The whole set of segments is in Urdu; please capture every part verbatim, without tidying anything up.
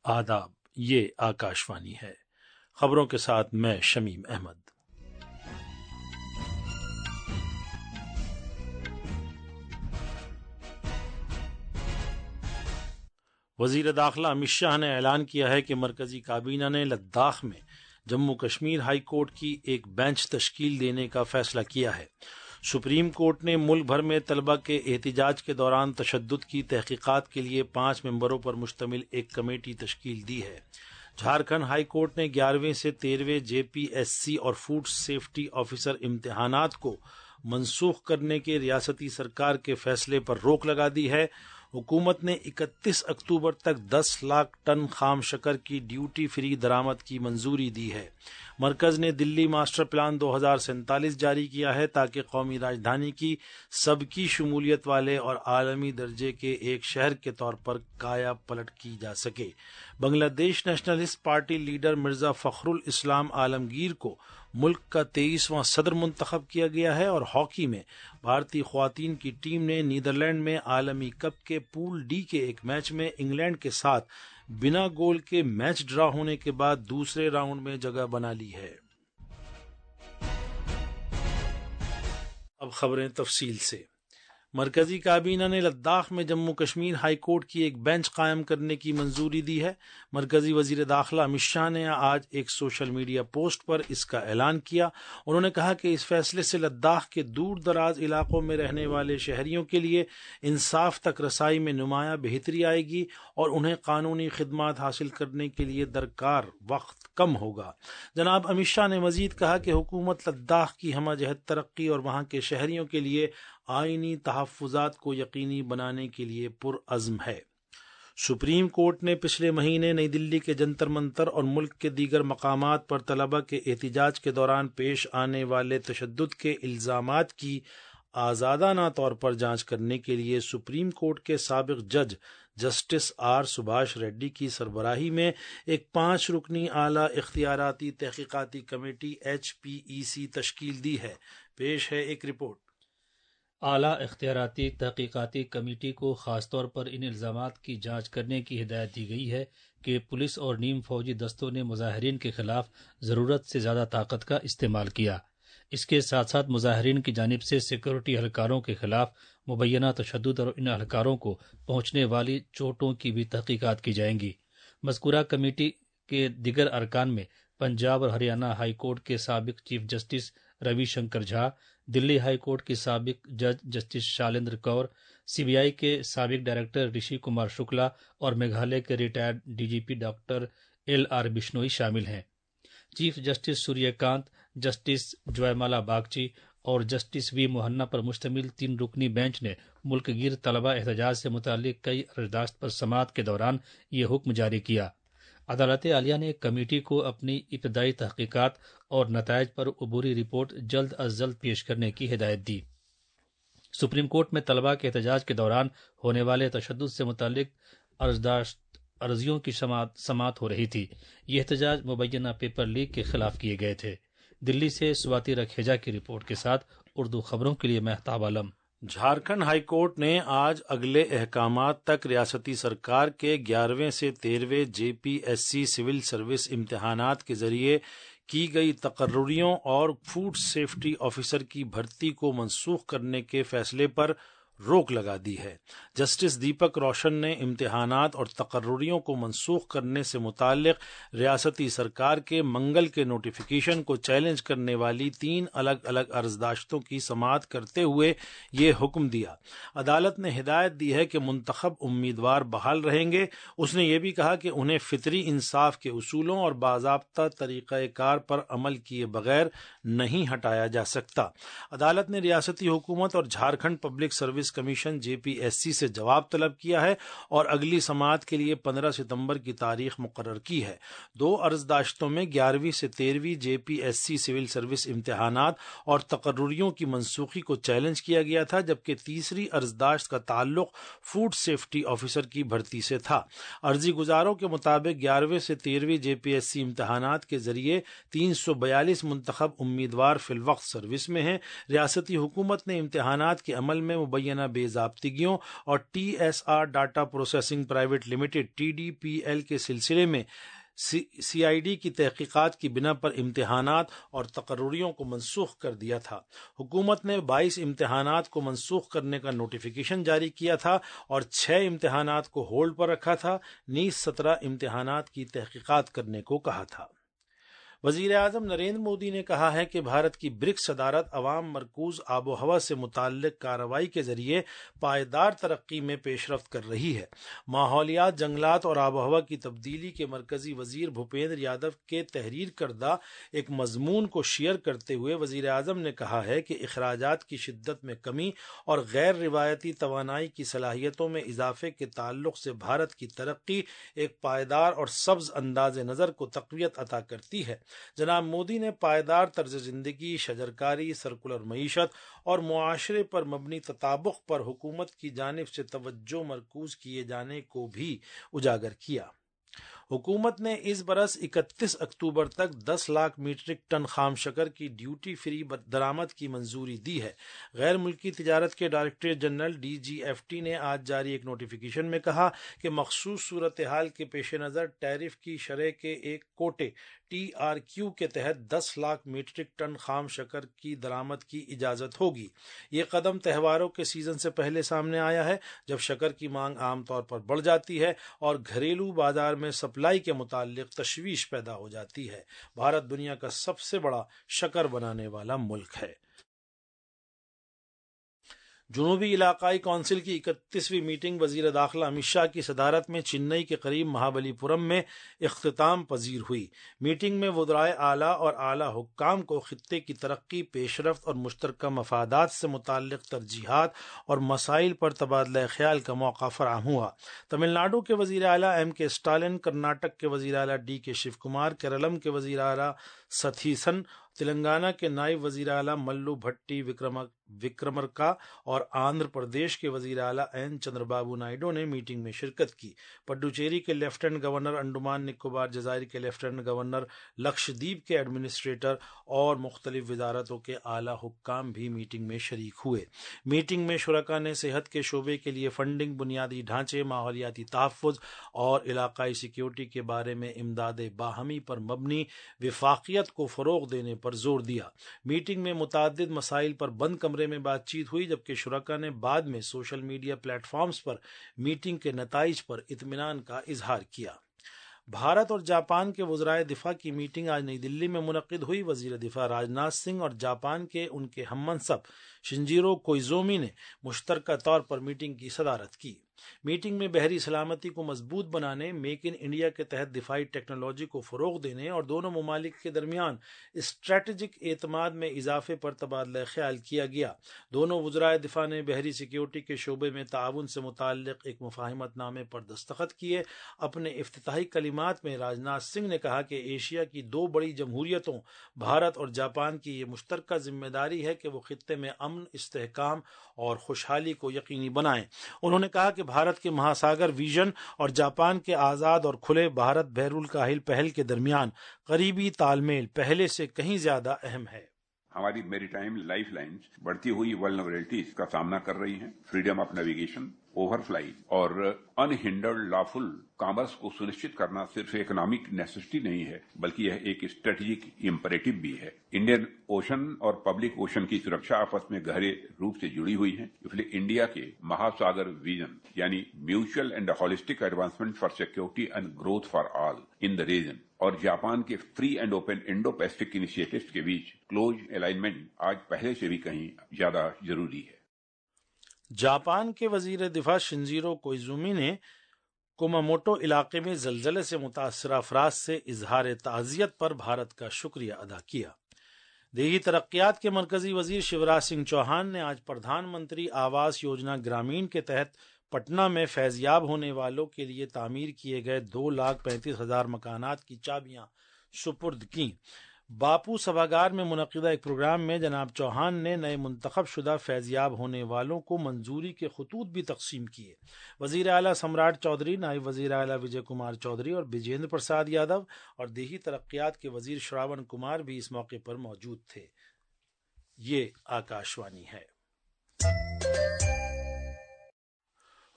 آداب، یہ آکاشوانی ہے۔ خبروں کے ساتھ میں شمیم احمد۔ وزیر داخلہ امت شاہ نے اعلان کیا ہے کہ مرکزی کابینہ نے لداخ میں جموں کشمیر ہائی کورٹ کی ایک بینچ تشکیل دینے کا فیصلہ کیا ہے۔ سپریم کورٹ نے ملک بھر میں طلبہ کے احتجاج کے دوران تشدد کی تحقیقات کے لیے پانچ ممبروں پر مشتمل ایک کمیٹی تشکیل دی ہے۔ جھارکھنڈ ہائی کورٹ نے گیارہویں سے تیرہویں جے پی ایس سی اور فوڈ سیفٹی آفیسر امتحانات کو منسوخ کرنے کے ریاستی سرکار کے فیصلے پر روک لگا دی ہے۔ حکومت نے اکتیس اکتوبر تک دس لاکھ ٹن خام شکر کی ڈیوٹی فری درآمد کی منظوری دی ہے۔ مرکز نے دلی ماسٹر پلان دو ہزار سینتالیس جاری کیا ہے تاکہ قومی راجدھانی کی سب کی شمولیت والے اور عالمی درجے کے ایک شہر کے طور پر کایا پلٹ کی جا سکے۔ Bangladesh nationalist party leader Mirza فخر الاسلام عالمگیر کو ملک کا تیئیسواں صدر منتخب کیا گیا ہے، اور ہاکی میں بھارتی خواتین کی ٹیم نے نیدرلینڈ میں عالمی کپ کے پول ڈی کے ایک میچ میں انگلینڈ کے ساتھ بنا گول کے میچ ڈرا ہونے کے بعد دوسرے راؤنڈ میں جگہ بنا لی ہے۔ اب خبریں تفصیل سے۔ مرکزی کابینہ نے لداخ میں جموں کشمیر ہائی کورٹ کی ایک بینچ قائم کرنے کی منظوری دی ہے۔ مرکزی وزیر داخلہ امت شاہ نے آج ایک سوشل میڈیا پوسٹ پر اس کا اعلان کیا۔ انہوں نے کہا کہ اس فیصلے سے لداخ کے دور دراز علاقوں میں رہنے والے شہریوں کے لیے انصاف تک رسائی میں نمایاں بہتری آئے گی اور انہیں قانونی خدمات حاصل کرنے کے لیے درکار وقت کم ہوگا۔ جناب امت شاہ نے مزید کہا کہ حکومت لداخ کی ہمہ جہت ترقی اور وہاں کے شہریوں کے لیے آئینی تحفظات کو یقینی بنانے کے لیے پرعزم ہے۔ سپریم کورٹ نے پچھلے مہینے نئی دلی کے جنتر منتر اور ملک کے دیگر مقامات پر طلبہ کے احتجاج کے دوران پیش آنے والے تشدد کے الزامات کی آزادانہ طور پر جانچ کرنے کے لیے سپریم کورٹ کے سابق جج جسٹس آر سبھاش ریڈی کی سربراہی میں ایک پانچ رکنی اعلیٰ اختیاراتی تحقیقاتی کمیٹی ایچ پی ای سی تشکیل دی ہے۔ پیش ہے ایک رپورٹ۔ اعلیٰ اختیاراتی تحقیقاتی کمیٹی کو خاص طور پر ان الزامات کی جانچ کرنے کی ہدایت دی گئی ہے کہ پولیس اور نیم فوجی دستوں نے مظاہرین کے خلاف ضرورت سے زیادہ طاقت کا استعمال کیا۔ اس کے ساتھ ساتھ مظاہرین کی جانب سے سیکورٹی اہلکاروں کے خلاف مبینہ تشدد اور ان اہلکاروں کو پہنچنے والی چوٹوں کی بھی تحقیقات کی جائیں گی۔ مذکورہ کمیٹی کے دیگر ارکان میں پنجاب اور ہریانہ ہائی کورٹ کے سابق chief justice Ravi Shankar Jha, Delhi high court کی سابق جج جسٹس شالندر کور، سی بی آئی کے سابق ڈائریکٹر رشی کمار شکلا اور میگھالیہ کے retired D G P doctor L R Bishnoi شامل ہیں۔ چیف جسٹس سوریہ کانت، جسٹس جوائے مالا باگچی اور جسٹس وی موہنا پر مشتمل تین رکنی بینچ نے ملک گیر طلبہ احتجاج سے متعلق کئی ارجداشت پر سماعت کے دوران یہ حکم جاری کیا۔ عدالت عالیہ نے کمیٹی کو اپنی ابتدائی تحقیقات اور نتائج پر عبوری رپورٹ جلد از جلد پیش کرنے کی ہدایت دی۔ سپریم کورٹ میں طلبہ کے احتجاج کے دوران ہونے والے تشدد سے متعلق ارجداشت عرضیوں کی سماعت ہو رہی تھی۔ یہ احتجاج مبینہ پیپر لیک کے خلاف کیے گئے تھے۔ دلی سے سواتی رکھیجا کی رپورٹ کے ساتھ اردو خبروں کے لیے مہتاب عالم۔ جھارکھنڈ ہائی کورٹ نے آج اگلے احکامات تک ریاستی سرکار کے گیارہویں سے تیرہویں J P S C civil service امتحانات کے ذریعے کی گئی تقرریوں اور فوڈ سیفٹی آفیسر کی بھرتی کو منسوخ کرنے کے فیصلے پر روک لگا دی ہے۔ جسٹس دیپک روشن نے امتحانات اور تقرریوں کو منسوخ کرنے سے متعلق ریاستی سرکار کے منگل کے نوٹیفیکیشن کو چیلنج کرنے والی تین الگ الگ عرضداشتوں کی سماعت کرتے ہوئے یہ حکم دیا۔ عدالت نے ہدایت دی ہے کہ منتخب امیدوار بحال رہیں گے۔ اس نے یہ بھی کہا کہ انہیں فطری انصاف کے اصولوں اور باضابطہ طریقہ کار پر عمل کیے بغیر نہیں ہٹایا جا سکتا۔ عدالت نے ریاستی حکومت اور Jharkhand public service commission J P S C سے جواب طلب کیا ہے اور اگلی سماعت کے لیے پندرہ ستمبر کی تاریخ مقرر کی ہے۔ دو عرضداشتوں میں گیارہویں سے تیرہویں J P S C civil service امتحانات اور تقرریوں کی منسوخی کو چیلنج کیا گیا تھا، جبکہ تیسری عرضداشت کا تعلق فوڈ سیفٹی آفیسر کی بھرتی سے تھا۔ عرضی گزاروں کے مطابق گیارہویں سے تیرہویں جے پی ایس سی امتحانات کے ذریعے تین سو بیالیس منتخب امیدوار فی الوقت سروس میں ہیں۔ ریاستی حکومت نے امتحانات کے عمل میں مبینہ مبینہ بے ضابطگیوں اور T S R data processing private limited T D P L کے سلسلے میں سی آئی ڈی کی تحقیقات کی بنا پر امتحانات اور تقرریوں کو منسوخ کر دیا تھا۔ حکومت نے بائیس امتحانات کو منسوخ کرنے کا نوٹیفیکیشن جاری کیا تھا اور چھ امتحانات کو ہولڈ پر رکھا تھا، نیز سترہ امتحانات کی تحقیقات کرنے کو کہا تھا۔ وزیر اعظم نریندر مودی نے کہا ہے کہ بھارت کی برکس صدارت عوام مرکوز آب و ہوا سے متعلق کارروائی کے ذریعے پائیدار ترقی میں پیش رفت کر رہی ہے۔ ماحولیات، جنگلات اور آب و ہوا کی تبدیلی کے مرکزی وزیر بھوپیندر یادو کے تحریر کردہ ایک مضمون کو شیئر کرتے ہوئے وزیر اعظم نے کہا ہے کہ اخراجات کی شدت میں کمی اور غیر روایتی توانائی کی صلاحیتوں میں اضافے کے تعلق سے بھارت کی ترقی ایک پائیدار اور سبز انداز نظر کو تقویت عطا کرتی ہے۔ جناب مودی نے پائیدار طرز زندگی، شجرکاری، سرکولر معیشت اور معاشرے پر مبنی تطابق پر حکومت کی جانب سے توجہ مرکوز کیے جانے کو بھی اجاگر کیا۔ حکومت نے اس برس اکتیس اکتوبر تک دس لاکھ میٹرک ٹن خام شکر کی ڈیوٹی فری درآمد کی منظوری دی ہے۔ غیر ملکی تجارت کے director general D G F T نے آج جاری ایک نوٹیفیکیشن میں کہا کہ مخصوص صورتحال کے پیش نظر ٹیرف کی شرح کے ایک کوٹے ٹی آر کیو کے تحت دس لاکھ میٹرک ٹن خام شکر کی درآمد کی اجازت ہوگی۔ یہ قدم تہواروں کے سیزن سے پہلے سامنے آیا ہے، جب شکر کی مانگ عام طور پر بڑھ جاتی ہے اور گھریلو بازار میں سپلائی کے متعلق تشویش پیدا ہو جاتی ہے۔ بھارت دنیا کا سب سے بڑا شکر بنانے والا ملک ہے۔ جنوبی علاقائی کونسل کی اکتیسویں میٹنگ وزیر داخلہ امت شاہ کی صدارت میں چنئی کے قریب مہابلی پورم میں اختتام پذیر ہوئی۔ میٹنگ میں وزرائے اعلیٰ اور اعلیٰ حکام کو خطے کی ترقی، پیش رفت اور مشترکہ مفادات سے متعلق ترجیحات اور مسائل پر تبادلہ خیال کا موقع فراہم ہوا۔ تمل ناڈو کے وزیر اعلیٰ ایم کے اسٹالن، کرناٹک کے وزیر اعلیٰ ڈی کے شیو کمار، کیرالم کے وزیر اعلیٰ ستھیسن، تلنگانہ کے نائب وزیر اعلیٰ ملو بھٹی وکرمرکا اور آندھرا پردیش کے وزیر اعلیٰ این چندر بابو نائیڈو نے میٹنگ میں شرکت کی۔ پڈوچیری کے لیفٹیننٹ گورنر، انڈمان نکوبار جزائر کے لیفٹیننٹ گورنر، لکشدیپ کے ایڈمنسٹریٹر اور مختلف وزارتوں کے اعلیٰ حکام بھی میٹنگ میں شریک ہوئے۔ میٹنگ میں شرکاء نے صحت کے شعبے کے لیے فنڈنگ، بنیادی ڈھانچے، ماحولیاتی تحفظ اور علاقائی سیکیورٹی کے بارے میں امداد باہمی پر مبنی وفاقیت کو فروغ دینے پر زور دیا۔ میٹنگ میں متعدد مسائل پر بند کمرے میں بات چیت ہوئی، جبکہ شرکاء نے بعد میں سوشل میڈیا پلیٹ فارمز پر میٹنگ کے نتائج پر اطمینان کا اظہار کیا۔ بھارت اور جاپان کے وزرائے دفاع کی میٹنگ آج نئی دلی میں منعقد ہوئی۔ وزیر دفاع راجناتھ سنگھ اور جاپان کے ان کے ہم منصب شنجیرو کوئیزومی نے مشترکہ طور پر میٹنگ کی صدارت کی۔ میٹنگ میں بحری سلامتی کو مضبوط بنانے، میک ان انڈیا کے تحت دفاعی ٹیکنالوجی کو فروغ دینے اور دونوں ممالک کے درمیان اسٹریٹجک اعتماد میں اضافے پر تبادلہ خیال کیا گیا۔ دونوں وزرائے دفاع نے بحری سیکیورٹی کے شعبے میں تعاون سے متعلق ایک مفاہمت نامے پر دستخط کیے۔ اپنے افتتاحی کلمات میں راجناتھ سنگھ نے کہا کہ ایشیا کی دو بڑی جمہوریتوں بھارت اور جاپان کی یہ مشترکہ ذمہ داری ہے کہ وہ خطے میں امن، استحکام اور خوشحالی کو یقینی بنائیں۔ انہوں نے کہا کہ بھارت کے مہاساگر ویژن اور جاپان کے آزاد اور کھلے بھارت بحر الکاہل پہل کے درمیان قریبی تال میل پہلے سے کہیں زیادہ اہم ہے۔ ہماری میری ٹائم لائف لائنز بڑھتی ہوئی ولنریبلٹیز کا سامنا کر رہی ہیں۔ Freedom of navigation, over fly اور ان ہنڈرڈ لافل کامرس کو سنشچت کرنا صرف اکنامک نیسیسٹی نہیں ہے، بلکہ یہ ایک اسٹریٹجک امپریٹو بھی ہے۔ انڈین اوشن اور پبلک اوشن کی سرکشا آپس میں گہرے روپ سے جڑی ہوئی ہیں، اس لیے انڈیا کے مہاساگر ویژن یعنی mutual and holistic advancement for security and growth for all in the region اور جاپان کے free and open Indo Pacific initiatives کے بیچ کلوز الائنمنٹ آج پہلے سے بھی کہیں زیادہ ضروری ہے۔ جاپان کے وزیر دفاع شنجیرو کوئیزومی نے کوماموٹو علاقے میں زلزلے سے متاثرہ افراد سے اظہار تعزیت پر بھارت کا شکریہ ادا کیا۔ دیہی ترقیات کے مرکزی وزیر شیوراج سنگھ چوہان نے آج پردھان منتری آواس یوجنا گرامین کے تحت پٹنہ میں فیضیاب ہونے والوں کے لیے تعمیر کیے گئے دو لاکھ پینتیس ہزار مکانات کی چابیاں سپرد کیں۔ باپو سبھاگار میں منعقدہ ایک پروگرام میں جناب چوہان نے نئے منتخب شدہ فیضیاب ہونے والوں کو منظوری کے خطوط بھی تقسیم کیے۔ وزیر اعلیٰ سمراٹ چودھری، نائب وزیر اعلیٰ وجے کمار چودھری اور بجیندر پرساد یادو اور دیہی ترقیات کے وزیر شراون کمار بھی اس موقع پر موجود تھے۔ یہ آکاشوانی ہے۔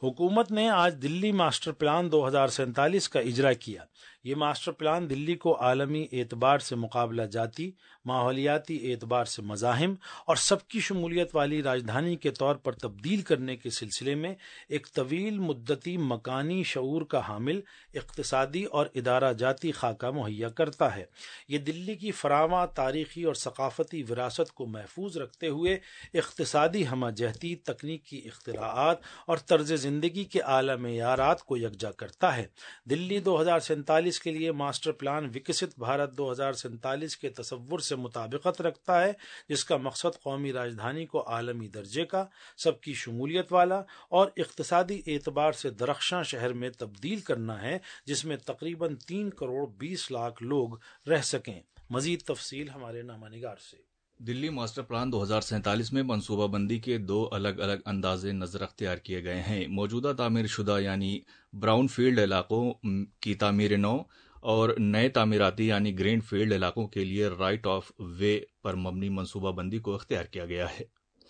حکومت نے آج دلی ماسٹر پلان دو ہزار سینتالیس کا اجرا کیا۔ یہ ماسٹر پلان دلی کو عالمی اعتبار سے مقابلہ جاتی، ماحولیاتی اعتبار سے مزاحم اور سب کی شمولیت والی راجدھانی کے طور پر تبدیل کرنے کے سلسلے میں ایک طویل مدتی مکانی شعور کا حامل اقتصادی اور ادارہ جاتی خاکہ مہیا کرتا ہے۔ یہ دلی کی فراواں تاریخی اور ثقافتی وراثت کو محفوظ رکھتے ہوئے اقتصادی ہمہ جہتی، تکنیکی اختراعات اور طرز زندگی کے اعلیٰ معیارات کو یکجا کرتا ہے۔ دلی دو ہزار سینتالیس کے لیے ماسٹر پلان وکست بھارت دو ہزار سینتالیس کے تصور سے مطابقت رکھتا ہے، جس کا مقصد قومی راجدھانی کو عالمی درجے کا، سب کی شمولیت والا اور اقتصادی اعتبار سے درخشاں شہر میں تبدیل کرنا ہے، جس میں تقریباً تین کروڑ بیس لاکھ لوگ رہ سکیں۔ مزید تفصیل ہمارے نامہ نگار سے۔ دلی ماسٹر پلان دو ہزار سینتالیس میں منصوبہ بندی کے دو الگ الگ انداز نظر اختیار کیے گئے ہیں۔ موجودہ تعمیر شدہ یعنی براؤن فیلڈ علاقوں کی تعمیر نو اور نئے تعمیراتی یعنی گرین فیلڈ علاقوں کے لیے رائٹ آف وے پر مبنی منصوبہ بندی کو اختیار کیا گیا ہے۔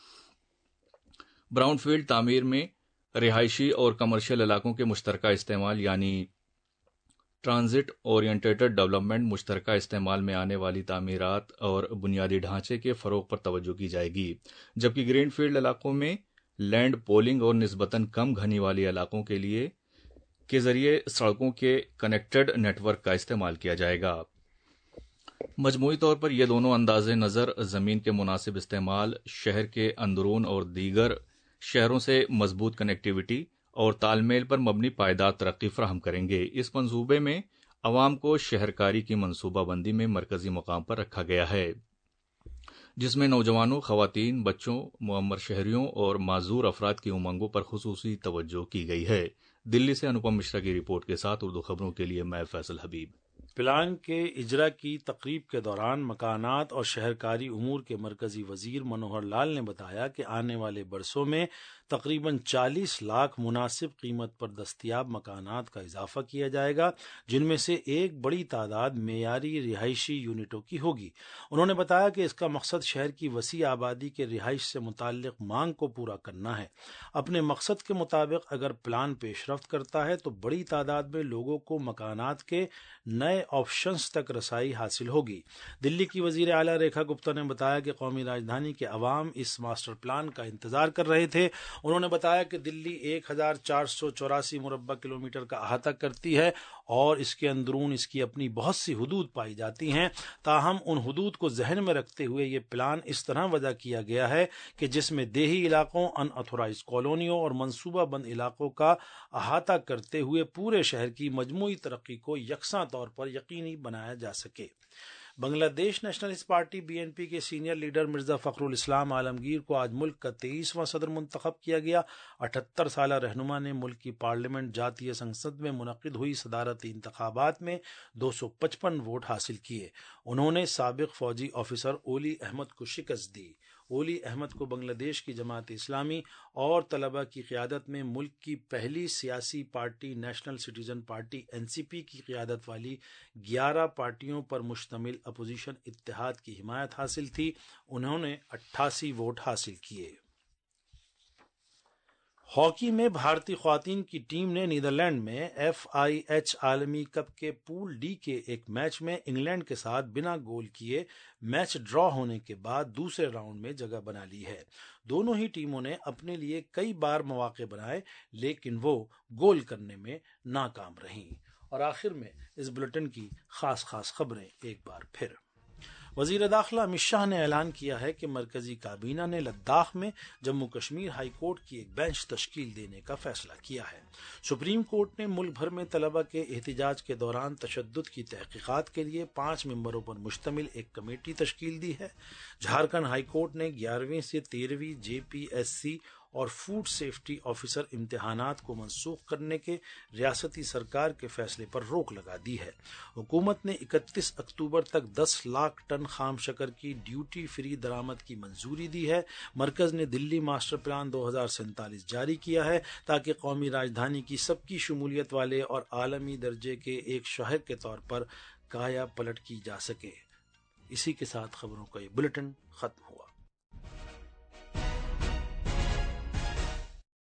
براؤن فیلڈ تعمیر میں رہائشی اور کمرشل علاقوں کے مشترکہ استعمال یعنی ٹرانزٹ اورینٹیڈ ڈیولپمنٹ، مشترکہ استعمال میں آنے والی تعمیرات اور بنیادی ڈھانچے کے فروغ پر توجہ کی جائے گی، جبکہ گرین فیلڈ علاقوں میں لینڈ پولنگ اور نسبتاً کم گھنی والی علاقوں کے لیے کے ذریعے سڑکوں کے کنیکٹڈ نیٹ ورک کا استعمال کیا جائے گا۔ مجموعی طور پر یہ دونوں انداز نظر زمین کے مناسب استعمال، شہر کے اندرون اور دیگر شہروں سے مضبوط کنیکٹیوٹی اور تال میل پر مبنی پائیدار ترقی فراہم کریں گے۔ اس منصوبے میں عوام کو شہرکاری کی منصوبہ بندی میں مرکزی مقام پر رکھا گیا ہے، جس میں نوجوانوں، خواتین، بچوں، معمر شہریوں اور معذور افراد کی امنگوں پر خصوصی توجہ کی گئی ہے۔ دلی سے انوپم مشرا کی رپورٹ کے ساتھ اردو خبروں کے لیے میں فیصل حبیب۔ پلان کے اجرا کی تقریب کے دوران مکانات اور شہرکاری امور کے مرکزی وزیر منوہر لال نے بتایا کہ آنے والے برسوں میں تقریباً چالیس لاکھ مناسب قیمت پر دستیاب مکانات کا اضافہ کیا جائے گا، جن میں سے ایک بڑی تعداد معیاری رہائشی یونٹوں کی ہوگی۔ انہوں نے بتایا کہ اس کا مقصد شہر کی وسیع آبادی کے رہائش سے متعلق مانگ کو پورا کرنا ہے۔ اپنے مقصد کے مطابق اگر پلان پیش رفت کرتا ہے تو بڑی تعداد میں لوگوں کو مکانات کے نئے آپشنز تک رسائی حاصل ہوگی۔ دلی کی وزیر اعلیٰ ریکھا گپتا نے بتایا کہ قومی راجدھانی کے عوام اس ماسٹر پلان کا انتظار کر رہے تھے۔ انہوں نے بتایا کہ دلی ایک ہزار چار سو چوراسی مربع کلومیٹر کا احاطہ کرتی ہے اور اس کے اندرون اس کی اپنی بہت سی حدود پائی جاتی ہیں، تاہم ان حدود کو ذہن میں رکھتے ہوئے یہ پلان اس طرح وضع کیا گیا ہے کہ جس میں دیہی علاقوں، ان اتھورائزڈ کالونیوں اور منصوبہ بند علاقوں کا احاطہ کرتے ہوئے پورے شہر کی مجموعی ترقی کو یکساں طور پر یقینی بنایا جا سکے۔ Bangladesh nationalist party B N P کے سینئر لیڈر مرزا فخر الاسلام عالمگیر کو آج ملک کا تیئیسواں صدر منتخب کیا گیا۔ اٹھہتر سالہ رہنما نے ملک کی پارلیمنٹ جاتیہ سنسد میں منعقد ہوئی صدارتی انتخابات میں دو سو پچپن ووٹ حاصل کیے۔ انہوں نے سابق فوجی آفیسر اولی احمد کو شکست دی۔ اولی احمد کو بنگلہ دیش کی جماعت اسلامی اور طلبہ کی قیادت میں ملک کی پہلی سیاسی پارٹی national citizen party N C P کی قیادت والی گیارہ پارٹیوں پر مشتمل اپوزیشن اتحاد کی حمایت حاصل تھی۔ انہوں نے اٹھاسی ووٹ حاصل کیے۔ ہاکی میں بھارتی خواتین کی ٹیم نے نیدرلینڈ میں ایف آئی ایچ عالمی کپ کے پول ڈی کے ایک میچ میں انگلینڈ کے ساتھ بنا گول کیے میچ ڈرا ہونے کے بعد دوسرے راؤنڈ میں جگہ بنا لی ہے۔ دونوں ہی ٹیموں نے اپنے لیے کئی بار مواقع بنائے لیکن وہ گول کرنے میں ناکام رہیں۔ اور آخر میں اس بلٹن کی خاص خاص خبریں ایک بار پھر۔ وزیر داخلہ امت شاہ نے اعلان کیا ہے کہ مرکزی کابینہ نے لداخ میں جموں کشمیر ہائی کورٹ کی ایک بینچ تشکیل دینے کا فیصلہ کیا ہے۔ سپریم کورٹ نے ملک بھر میں طلبہ کے احتجاج کے دوران تشدد کی تحقیقات کے لیے پانچ ممبروں پر مشتمل ایک کمیٹی تشکیل دی ہے۔ جھارکھنڈ ہائی کورٹ نے گیارہویں سے تیرہویں جے پی ایس سی اور فوڈ سیفٹی آفیسر امتحانات کو منسوخ کرنے کے ریاستی سرکار کے فیصلے پر روک لگا دی ہے۔ حکومت نے اکتیس اکتوبر تک دس لاکھ ٹن خام شکر کی ڈیوٹی فری درآمد کی منظوری دی ہے۔ مرکز نے دلی ماسٹر پلان دو ہزار سینتالیس جاری کیا ہے تاکہ قومی راجدھانی کی سب کی شمولیت والے اور عالمی درجے کے ایک شہر کے طور پر کایا پلٹ کی جا سکے۔ اسی کے ساتھ خبروں کا یہ بلٹن ختم ہوا۔